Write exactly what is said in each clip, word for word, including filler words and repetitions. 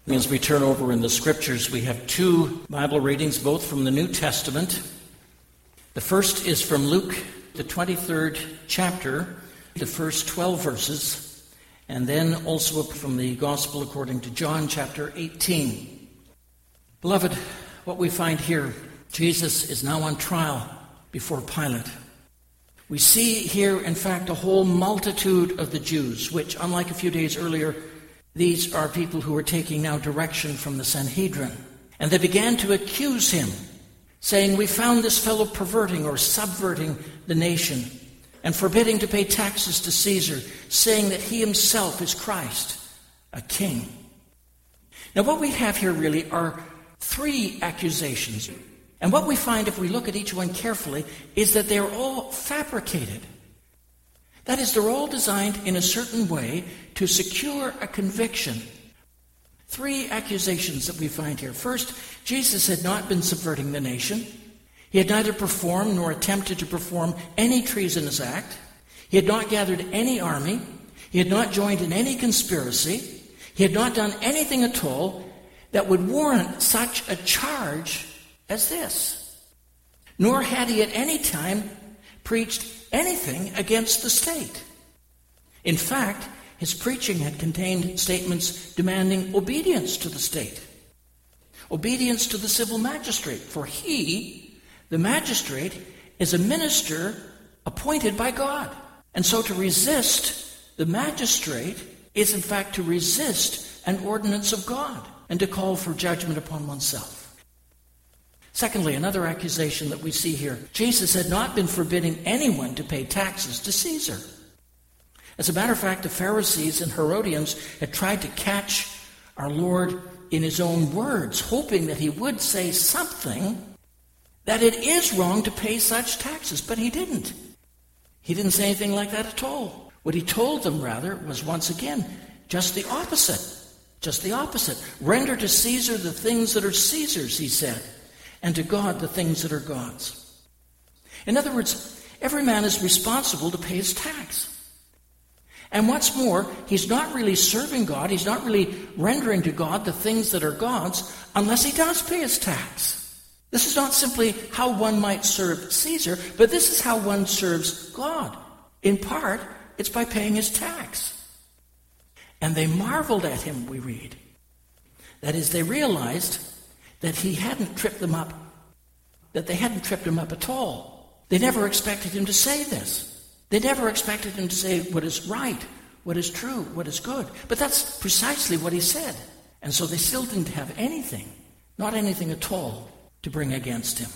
As we turn over in the Scriptures, we have two Bible readings, both from the New Testament. The first is from Luke, the twenty-third chapter, the first twelve verses, and then also from the Gospel according to John, chapter eighteen. Beloved, what we find here, Jesus is now on trial before Pilate. We see here, in fact, a whole multitude of the Jews, which, unlike a few days earlier, these are people who are taking now direction from the Sanhedrin. And they began to accuse him, saying, "We found this fellow perverting or subverting the nation and forbidding to pay taxes to Caesar, saying that he himself is Christ, a king." Now what we have here really are three accusations. And what we find if we look at each one carefully is that they're all fabricated. That is, they're all designed in a certain way to secure a conviction. Three accusations that we find here. First, Jesus had not been subverting the nation. He had neither performed nor attempted to perform any treasonous act. He had not gathered any army. He had not joined in any conspiracy. He had not done anything at all that would warrant such a charge as this. Nor had he at any time preached anything against the state. In fact, his preaching had contained statements demanding obedience to the state, obedience to the civil magistrate, for he, the magistrate, is a minister appointed by God. And so to resist the magistrate is in fact to resist an ordinance of God and to call for judgment upon oneself. Secondly, another accusation that we see here. Jesus had not been forbidding anyone to pay taxes to Caesar. As a matter of fact, the Pharisees and Herodians had tried to catch our Lord in his own words, hoping that he would say something that it is wrong to pay such taxes, but he didn't. He didn't say anything like that at all. What he told them, rather, was once again just the opposite. Just the opposite. Render to Caesar the things that are Caesar's, he said, and to God the things that are God's. In other words, every man is responsible to pay his tax. And what's more, he's not really serving God, he's not really rendering to God the things that are God's unless he does pay his tax. This is not simply how one might serve Caesar, but this is how one serves God. In part, it's by paying his tax. And they marveled at him, we read. That is, they realized that he hadn't tripped them up, that they hadn't tripped him up at all. They never expected him to say this. They never expected him to say what is right, what is true, what is good. But that's precisely what he said. And so they still didn't have anything, not anything at all, to bring against him.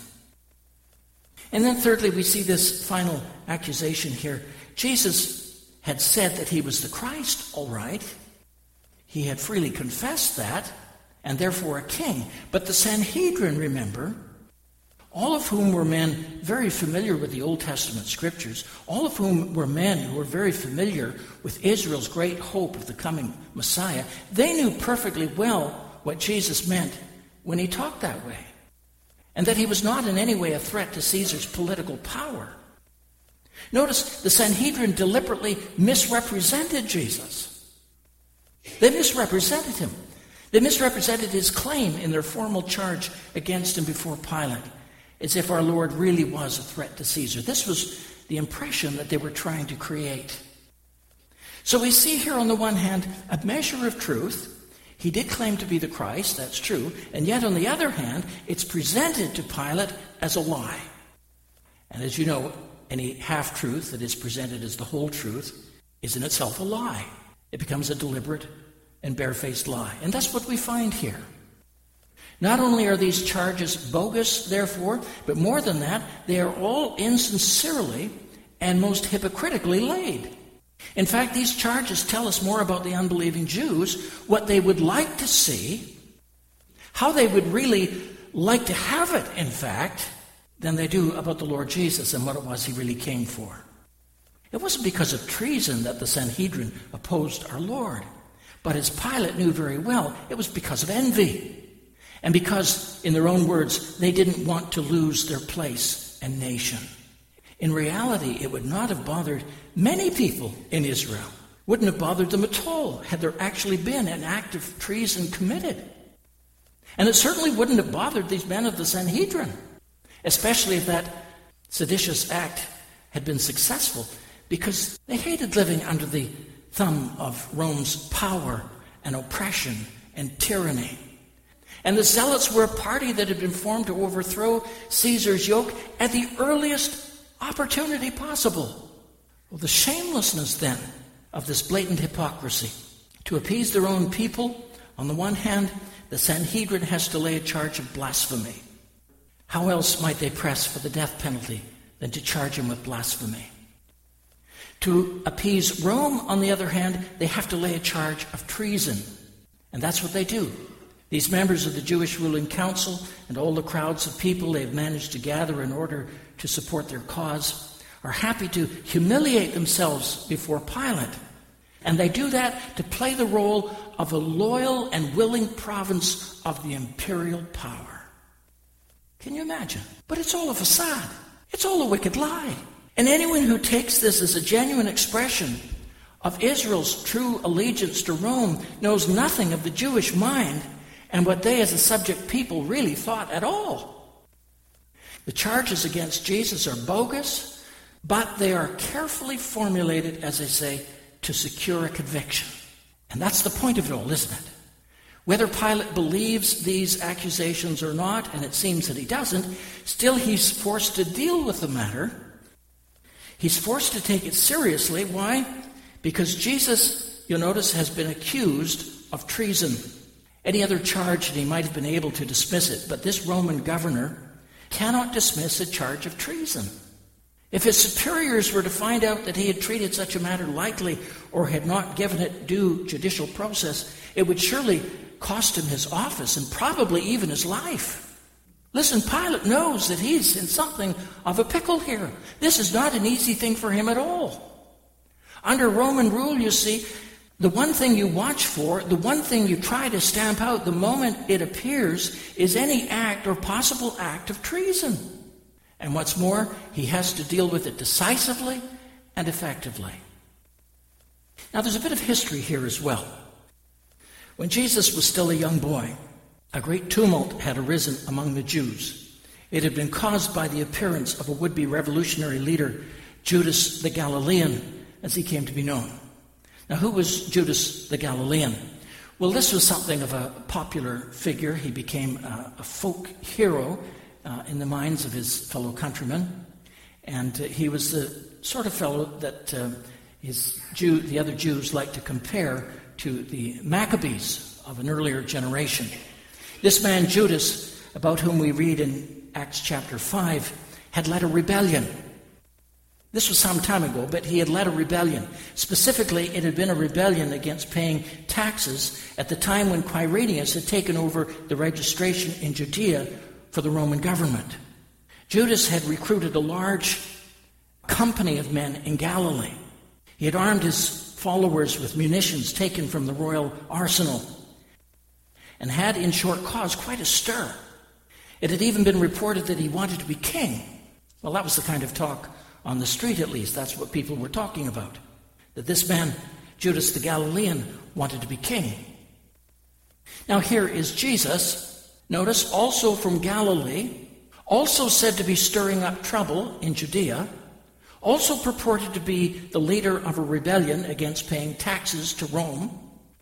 And then thirdly, we see this final accusation here. Jesus had said that he was the Christ, all right. He had freely confessed that, and therefore a king. But the Sanhedrin, remember, all of whom were men very familiar with the Old Testament scriptures, all of whom were men who were very familiar with Israel's great hope of the coming Messiah, they knew perfectly well what Jesus meant when he talked that way, and that he was not in any way a threat to Caesar's political power. Notice the Sanhedrin deliberately misrepresented Jesus. They misrepresented him. They misrepresented his claim in their formal charge against him before Pilate, as if our Lord really was a threat to Caesar. This was the impression that they were trying to create. So we see here on the one hand a measure of truth. He did claim to be the Christ, that's true, and yet on the other hand, it's presented to Pilate as a lie. And as you know, any half-truth that is presented as the whole truth is in itself a lie. It becomes a deliberate and barefaced lie. And that's what we find here. Not only are these charges bogus, therefore, but more than that, they are all insincerely and most hypocritically laid. In fact, these charges tell us more about the unbelieving Jews, what they would like to see, how they would really like to have it, in fact, than they do about the Lord Jesus and what it was he really came for. It wasn't because of treason that the Sanhedrin opposed our Lord, but as Pilate knew very well, it was because of envy. And because, in their own words, they didn't want to lose their place and nation. In reality, it would not have bothered many people in Israel Wouldn't have bothered them at all had there actually been an act of treason committed. And it certainly wouldn't have bothered these men of the Sanhedrin, especially if that seditious act had been successful, because they hated living under the thumb of Rome's power and oppression and tyranny. And the Zealots were a party that had been formed to overthrow Caesar's yoke at the earliest opportunity possible. Well, the shamelessness then of this blatant hypocrisy. To appease their own people, on the one hand, the Sanhedrin has to lay a charge of blasphemy. How else might they press for the death penalty than to charge him with blasphemy? To appease Rome, on the other hand, they have to lay a charge of treason. And that's what they do. These members of the Jewish ruling council and all the crowds of people they've managed to gather in order to support their cause are happy to humiliate themselves before Pilate. And they do that to play the role of a loyal and willing province of the imperial power. Can you imagine? But it's all a facade. It's all a wicked lie. And anyone who takes this as a genuine expression of Israel's true allegiance to Rome knows nothing of the Jewish mind and what they as a subject people really thought at all. The charges against Jesus are bogus, but they are carefully formulated, as I say, to secure a conviction. And that's the point of it all, isn't it? Whether Pilate believes these accusations or not, and it seems that he doesn't, still he's forced to deal with the matter. He's forced to take it seriously. Why? Because Jesus, you'll notice, has been accused of treason. Any other charge, and he might have been able to dismiss it, but this Roman governor cannot dismiss a charge of treason. If his superiors were to find out that he had treated such a matter lightly or had not given it due judicial process, it would surely cost him his office and probably even his life. Listen, Pilate knows that he's in something of a pickle here. This is not an easy thing for him at all. Under Roman rule, you see, the one thing you watch for, the one thing you try to stamp out the moment it appears, is any act or possible act of treason. And what's more, he has to deal with it decisively and effectively. Now, there's a bit of history here as well. When Jesus was still a young boy, a great tumult had arisen among the Jews. It had been caused by the appearance of a would-be revolutionary leader, Judas the Galilean, as he came to be known. Now, who was Judas the Galilean? Well, this was something of a popular figure. He became a, a folk hero uh, in the minds of his fellow countrymen. And uh, he was the sort of fellow that uh, his Jew, the other Jews liked to compare to the Maccabees of an earlier generation. This man, Judas, about whom we read in Acts chapter five, had led a rebellion. This was some time ago, but he had led a rebellion. Specifically, it had been a rebellion against paying taxes at the time when Quirinius had taken over the registration in Judea for the Roman government. Judas had recruited a large company of men in Galilee. He had armed his followers with munitions taken from the royal arsenal and had, in short, caused quite a stir. It had even been reported that he wanted to be king. Well, that was the kind of talk on the street, at least. That's what people were talking about. That this man, Judas the Galilean, wanted to be king. Now here is Jesus, notice, also from Galilee, also said to be stirring up trouble in Judea, also purported to be the leader of a rebellion against paying taxes to Rome,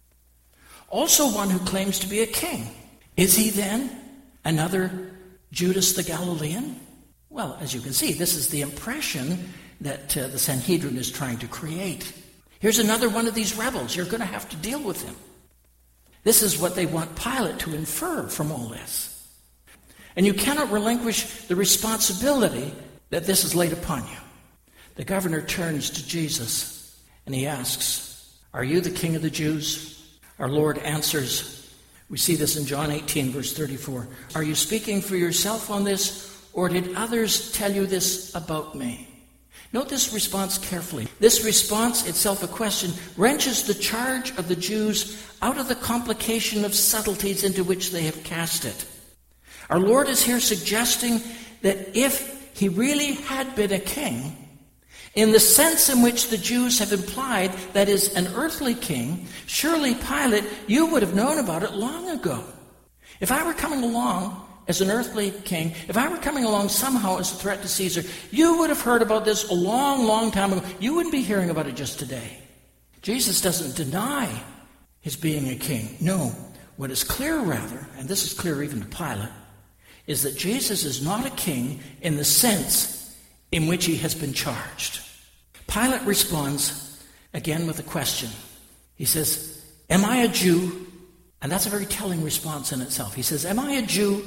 also one who claims to be a king. Is he then another Judas the Galilean? Well, as you can see, this is the impression that uh, the Sanhedrin is trying to create. Here's another one of these rebels. You're going to have to deal with him. This is what they want Pilate to infer from all this. And you cannot relinquish the responsibility that this is laid upon you. The governor turns to Jesus and he asks, "Are you the king of the Jews?" Our Lord answers, we see this in John eighteen, verse thirty-four, "Are you speaking for yourself on this, or did others tell you this about me?" Note this response carefully. This response, itself a question, wrenches the charge of the Jews out of the complication of subtleties into which they have cast it. Our Lord is here suggesting that if he really had been a king, In the sense in which the Jews have implied that is an earthly king, surely Pilate, you would have known about it long ago. If I were coming along as an earthly king, if I were coming along somehow as a threat to Caesar, you would have heard about this a long, long time ago. You wouldn't be hearing about it just today. Jesus doesn't deny his being a king. No, what is clear rather, and this is clear even to Pilate, is that Jesus is not a king in the sense in which he has been charged. Pilate responds again with a question. He says, am I a Jew? And that's a very telling response in itself. He says, am I a Jew?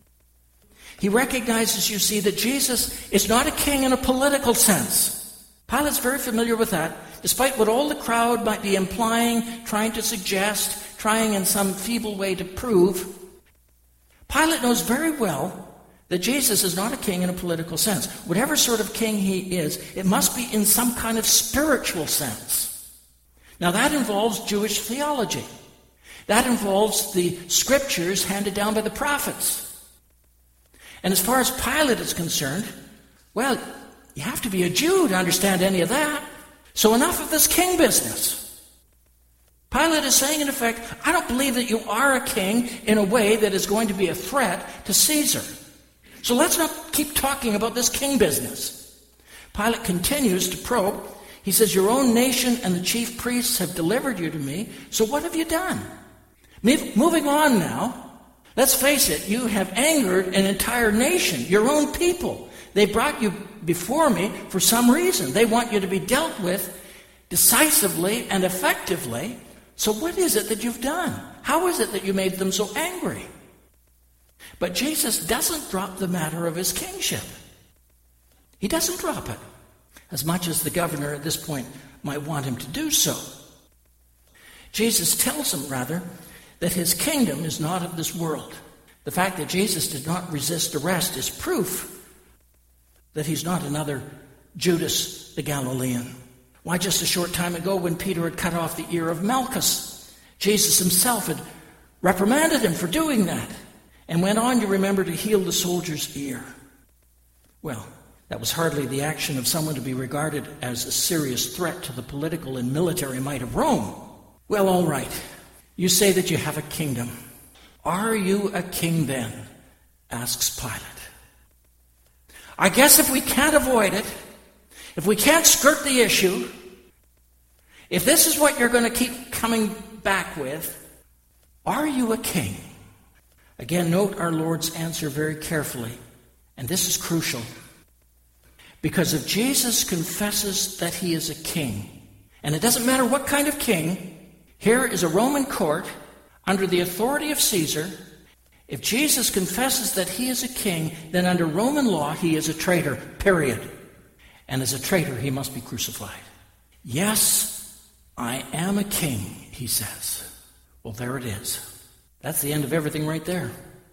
He recognizes, you see, that Jesus is not a king in a political sense. Pilate's very familiar with that, despite what all the crowd might be implying, trying to suggest, trying in some feeble way to prove. Pilate knows very well that Jesus is not a king in a political sense. Whatever sort of king he is, it must be in some kind of spiritual sense. Now that involves Jewish theology. That involves the scriptures handed down by the prophets. And as far as Pilate is concerned, well, you have to be a Jew to understand any of that. So enough of this king business. Pilate is saying, in effect, I don't believe that you are a king in a way that is going to be a threat to Caesar. So let's not keep talking about this king business. Pilate continues to probe. He says, your own nation and the chief priests have delivered you to me, so what have you done? Moving on now, let's face it, you have angered an entire nation, your own people. They brought you before me for some reason. They want you to be dealt with decisively and effectively. So what is it that you've done? How is it that you made them so angry? But Jesus doesn't drop the matter of his kingship. He doesn't drop it, as much as the governor at this point might want him to do so. Jesus tells him, rather, that his kingdom is not of this world. The fact that Jesus did not resist arrest is proof that he's not another Judas the Galilean. Why, just a short time ago when Peter had cut off the ear of Malchus, Jesus himself had reprimanded him for doing that and went on, you remember, to heal the soldier's ear. Well, that was hardly the action of someone to be regarded as a serious threat to the political and military might of Rome. Well, all right. You say that you have a kingdom. Are you a king then? Asks Pilate. I guess if we can't avoid it, if we can't skirt the issue, if this is what you're going to keep coming back with, are you a king? Again, note our Lord's answer very carefully, and this is crucial. Because if Jesus confesses that he is a king, and it doesn't matter what kind of king, here is a Roman court under the authority of Caesar. If Jesus confesses that he is a king, then under Roman law he is a traitor, period. And as a traitor he must be crucified. Yes, I am a king, he says. Well, there it is. That's the end of everything right there.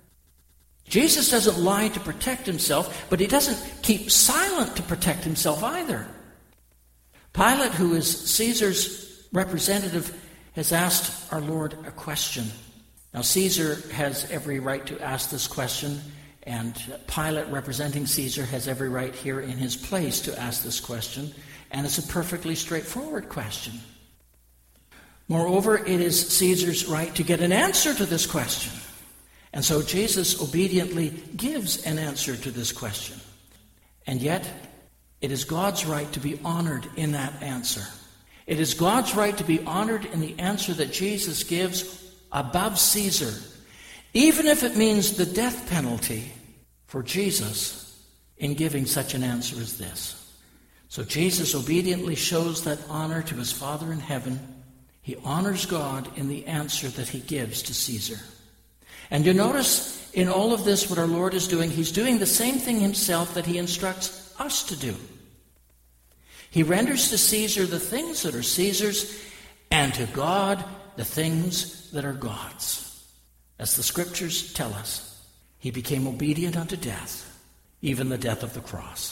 Jesus doesn't lie to protect himself, but he doesn't keep silent to protect himself either. Pilate, who is Caesar's representative, has asked our Lord a question. Now, Caesar has every right to ask this question, and Pilate, representing Caesar, has every right here in his place to ask this question, and it's a perfectly straightforward question. Moreover, it is Caesar's right to get an answer to this question. And so Jesus obediently gives an answer to this question. And yet, it is God's right to be honored in that answer. It is God's right to be honored in the answer that Jesus gives above Caesar, even if it means the death penalty for Jesus in giving such an answer as this. So Jesus obediently shows that honor to his Father in heaven. He honors God in the answer that he gives to Caesar. And you notice in all of this what our Lord is doing, he's doing the same thing himself that he instructs us to do. He renders to Caesar the things that are Caesar's, and to God the things that are God's. As the scriptures tell us, he became obedient unto death, even the death of the cross.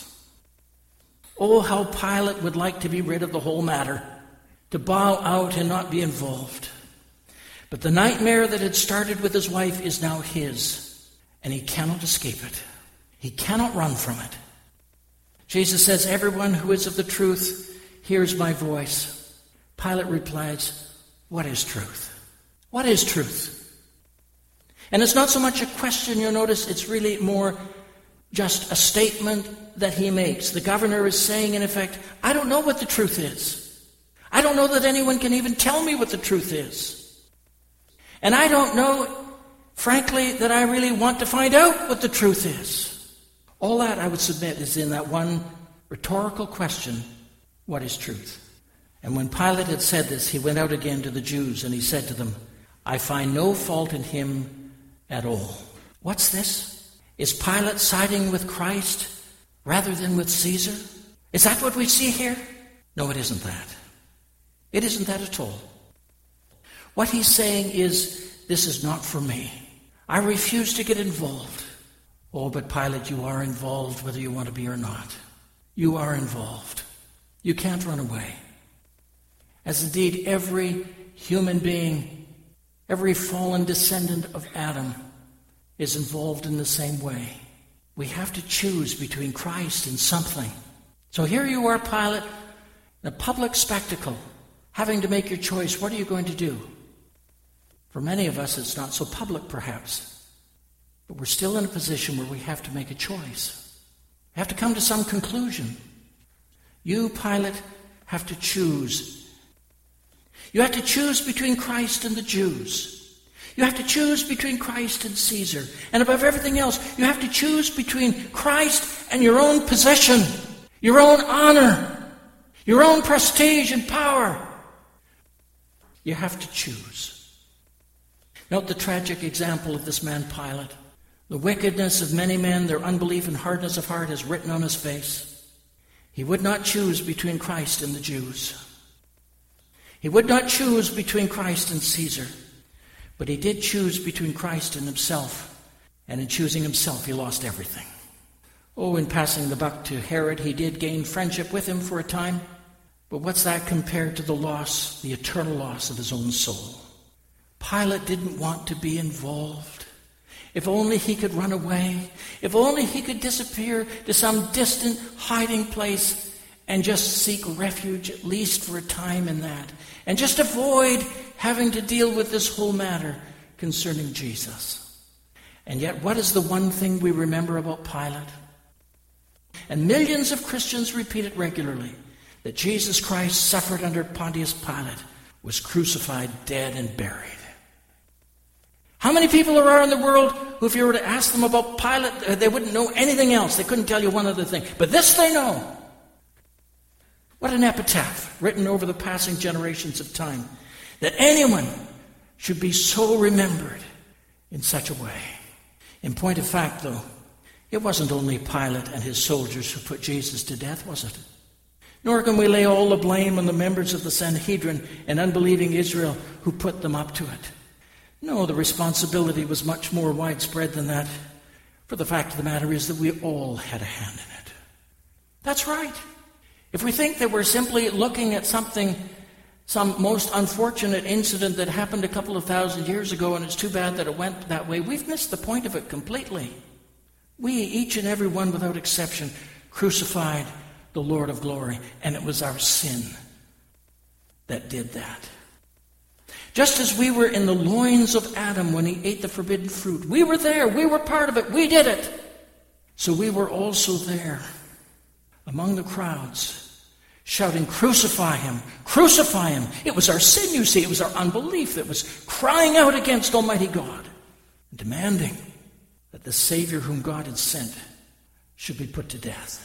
Oh, how Pilate would like to be rid of the whole matter, to bow out and not be involved. But the nightmare that had started with his wife is now his, and he cannot escape it. He cannot run from it. Jesus says, everyone who is of the truth hears my voice. Pilate replies, what is truth? What is truth? And it's not so much a question, you'll notice, it's really more just a statement that he makes. The governor is saying, in effect, I don't know what the truth is. I don't know that anyone can even tell me what the truth is. And I don't know, frankly, that I really want to find out what the truth is. All that, I would submit, is in that one rhetorical question, what is truth? And when Pilate had said this, he went out again to the Jews, and he said to them, I find no fault in him at all. What's this? Is Pilate siding with Christ rather than with Caesar? Is that what we see here? No, it isn't that. It isn't that at all. What he's saying is, this is not for me. I refuse to get involved. Oh, but Pilate, you are involved whether you want to be or not. You are involved. You can't run away. As indeed every human being, every fallen descendant of Adam is involved in the same way. We have to choose between Christ and something. So here you are, Pilate, in a public spectacle, having to make your choice. What are you going to do? For many of us, it's not so public, perhaps. But we're still in a position where we have to make a choice. We have to come to some conclusion. You, Pilate, have to choose. You have to choose between Christ and the Jews. You have to choose between Christ and Caesar. And above everything else, you have to choose between Christ and your own possession, your own honor, your own prestige and power. You have to choose. Note the tragic example of this man, Pilate. The wickedness of many men, their unbelief and hardness of heart is written on his face. He would not choose between Christ and the Jews. He would not choose between Christ and Caesar. But he did choose between Christ and himself. And in choosing himself, he lost everything. Oh, in passing the buck to Herod, he did gain friendship with him for a time. But what's that compared to the loss, the eternal loss of his own soul? Pilate didn't want to be involved. If only he could run away. If only he could disappear to some distant hiding place and just seek refuge, at least for a time in that. And just avoid having to deal with this whole matter concerning Jesus. And yet, what is the one thing we remember about Pilate? And millions of Christians repeat it regularly, that Jesus Christ suffered under Pontius Pilate, was crucified, dead, and buried. How many people there are in the world who, if you were to ask them about Pilate, they wouldn't know anything else. They couldn't tell you one other thing. But this they know. What an epitaph written over the passing generations of time, that anyone should be so remembered in such a way. In point of fact, though, it wasn't only Pilate and his soldiers who put Jesus to death, was it? Nor can we lay all the blame on the members of the Sanhedrin and unbelieving Israel who put them up to it. No, the responsibility was much more widespread than that. For the fact of the matter is that we all had a hand in it. That's right. If we think that we're simply looking at something, some most unfortunate incident that happened a couple of thousand years ago, and it's too bad that it went that way, we've missed the point of it completely. We, each and every one without exception, crucified the Lord of glory, and it was our sin that did that. Just as we were in the loins of Adam when he ate the forbidden fruit. We were there. We were part of it. We did it. So we were also there among the crowds, shouting, crucify him, crucify him. It was our sin, you see. It was our unbelief that was crying out against Almighty God, demanding that the Savior whom God had sent should be put to death.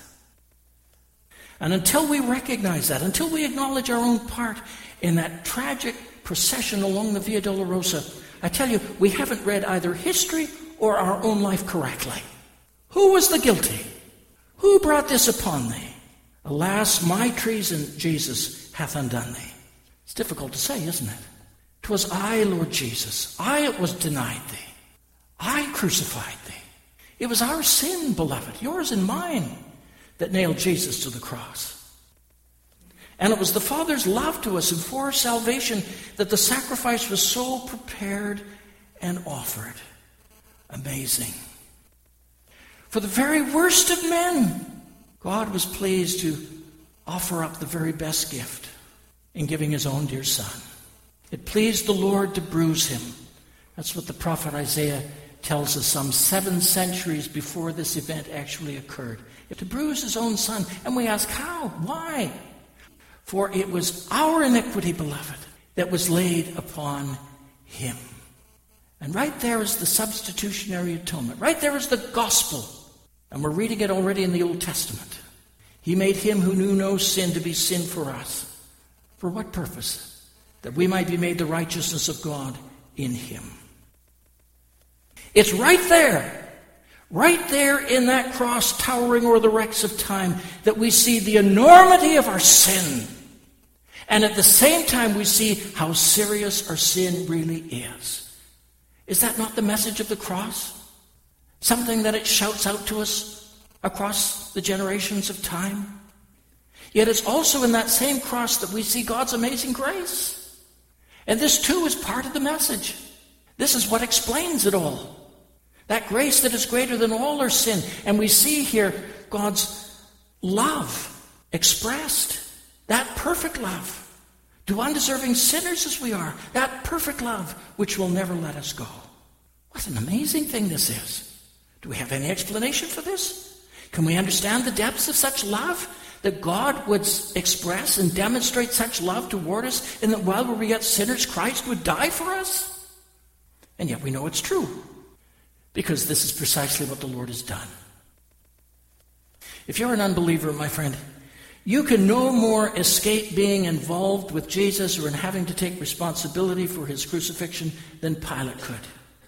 And until we recognize that, until we acknowledge our own part in that tragic procession along the Via Dolorosa, I tell you, we haven't read either history or our own life correctly. Who was the guilty? Who brought this upon thee? Alas, my treason, Jesus, hath undone thee. It's difficult to say, isn't it? 'Twas I, Lord Jesus. I it was denied thee. I crucified thee. It was our sin, beloved, yours and mine, that nailed Jesus to the cross. And it was the Father's love to us and for our salvation that the sacrifice was so prepared and offered. Amazing. For the very worst of men, God was pleased to offer up the very best gift in giving his own dear Son. It pleased the Lord to bruise him. That's what the prophet Isaiah tells us some seven centuries before this event actually occurred. To bruise his own Son. And we ask, how? Why? For it was our iniquity, beloved, that was laid upon him. And right there is the substitutionary atonement. Right there is the gospel. And we're reading it already in the Old Testament. He made him who knew no sin to be sin for us. For what purpose? That we might be made the righteousness of God in him. It's right there. Right there in that cross towering o'er the wrecks of time that we see the enormity of our sin. And at the same time we see how serious our sin really is. Is that not the message of the cross? Something that it shouts out to us across the generations of time? Yet it's also in that same cross that we see God's amazing grace. And this too is part of the message. This is what explains it all. That grace that is greater than all our sin. And we see here God's love expressed. That perfect love. To undeserving sinners as we are. That perfect love which will never let us go. What an amazing thing this is. Do we have any explanation for this? Can we understand the depths of such love? That God would express and demonstrate such love toward us, and that while we were yet sinners, Christ would die for us? And yet we know it's true. Because this is precisely what the Lord has done. If you're an unbeliever, my friend, you can no more escape being involved with Jesus or in having to take responsibility for his crucifixion than Pilate could.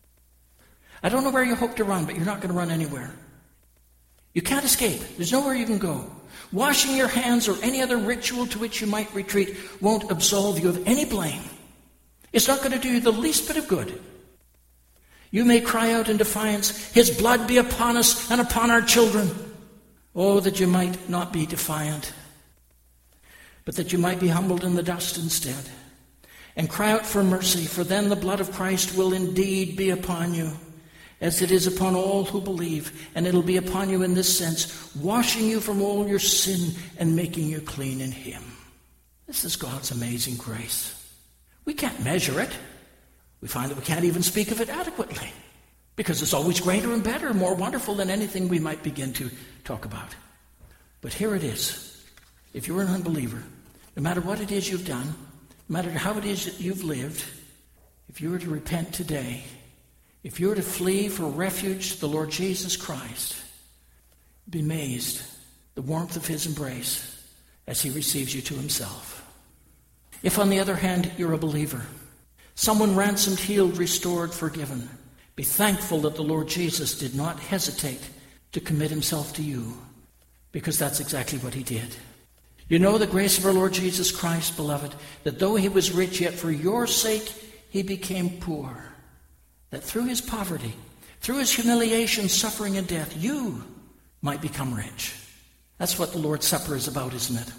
I don't know where you hope to run, but you're not going to run anywhere. You can't escape. There's nowhere you can go. Washing your hands or any other ritual to which you might retreat won't absolve you of any blame. It's not going to do you the least bit of good. You may cry out in defiance, his blood be upon us and upon our children. Oh, that you might not be defiant, but that you might be humbled in the dust instead. And cry out for mercy, for then the blood of Christ will indeed be upon you, as it is upon all who believe. And it'll be upon you in this sense, washing you from all your sin and making you clean in him. This is God's amazing grace. We can't measure it. We find that we can't even speak of it adequately, because it's always greater and better, more wonderful than anything we might begin to talk about. But here it is. If you're an unbeliever, no matter what it is you've done, no matter how it is that you've lived, if you were to repent today, if you were to flee for refuge to the Lord Jesus Christ, be amazed the warmth of his embrace as he receives you to himself. If, on the other hand, you're a believer, someone ransomed, healed, restored, forgiven, be thankful that the Lord Jesus did not hesitate to commit himself to you, because that's exactly what he did. You know the grace of our Lord Jesus Christ, beloved, that though he was rich, yet for your sake he became poor, that through his poverty, through his humiliation, suffering, and death, you might become rich. That's what the Lord's Supper is about, isn't it?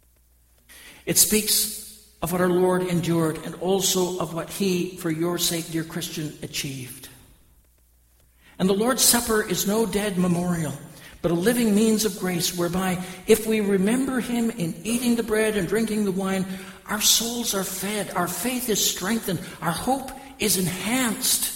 It speaks of what our Lord endured, and also of what he, for your sake, dear Christian, achieved. And the Lord's Supper is no dead memorial, but a living means of grace, whereby if we remember him in eating the bread and drinking the wine, our souls are fed, our faith is strengthened, our hope is enhanced,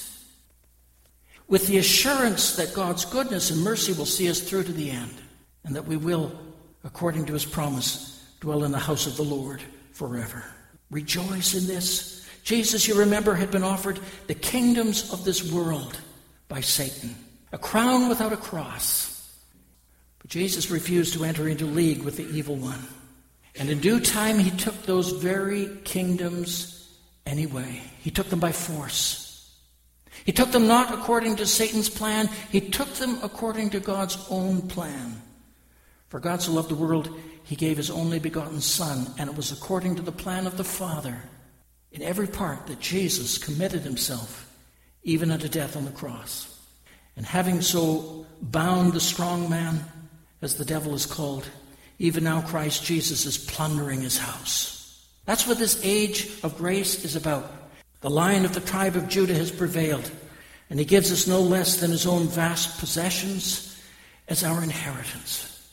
with the assurance that God's goodness and mercy will see us through to the end, and that we will, according to his promise, dwell in the house of the Lord forever. Rejoice in this. Jesus, you remember, had been offered the kingdoms of this world by Satan, a crown without a cross. But Jesus refused to enter into league with the evil one. And in due time, he took those very kingdoms anyway. He took them by force. He took them not according to Satan's plan. He took them according to God's own plan. For God so loved the world, he gave his only begotten Son, and it was according to the plan of the Father in every part that Jesus committed himself, even unto death on the cross. And having so bound the strong man, as the devil is called, even now Christ Jesus is plundering his house. That's what this age of grace is about. The Lion of the tribe of Judah has prevailed, and he gives us no less than his own vast possessions as our inheritance.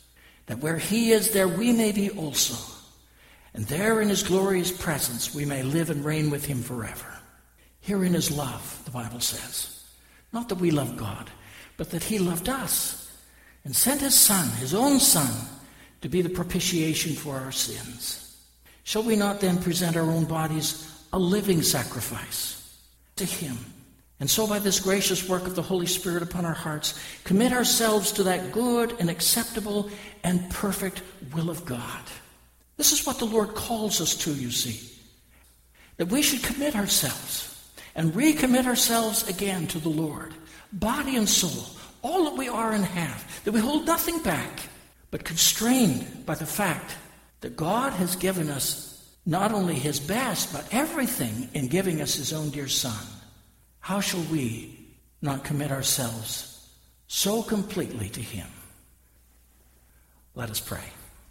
that where he is, there we may be also. And there in his glorious presence we may live and reign with him forever. Herein is love, the Bible says. Not that we love God, but that he loved us and sent his Son, his own Son, to be the propitiation for our sins. Shall we not then present our own bodies a living sacrifice to him? And so by this gracious work of the Holy Spirit upon our hearts, commit ourselves to that good and acceptable and perfect will of God. This is what the Lord calls us to, you see. That we should commit ourselves and recommit ourselves again to the Lord, body and soul, all that we are and have, that we hold nothing back, but constrained by the fact that God has given us not only his best, but everything in giving us his own dear Son. How shall we not commit ourselves so completely to him? Let us pray.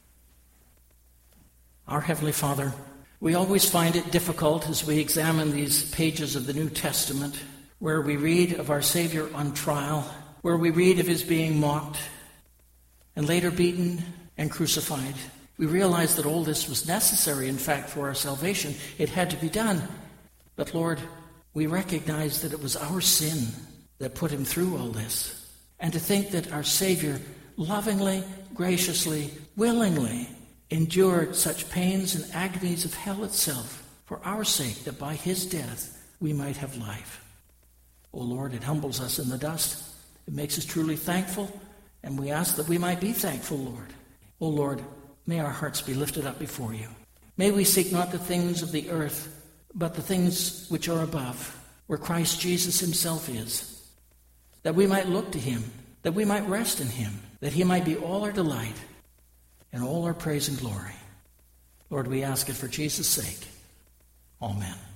Our Heavenly Father, we always find it difficult as we examine these pages of the New Testament, where we read of our Savior on trial, where we read of his being mocked and later beaten and crucified. We realize that all this was necessary, in fact, for our salvation. It had to be done. But Lord, we recognize that it was our sin that put him through all this. And to think that our Savior lovingly, graciously, willingly endured such pains and agonies of hell itself for our sake, that by his death we might have life. O Lord, it humbles us in the dust. It makes us truly thankful, and we ask that we might be thankful, Lord. O Lord, may our hearts be lifted up before you. May we seek not the things of the earth, but the things which are above, where Christ Jesus himself is, that we might look to him, that we might rest in him, that he might be all our delight and all our praise and glory. Lord, we ask it for Jesus' sake. Amen.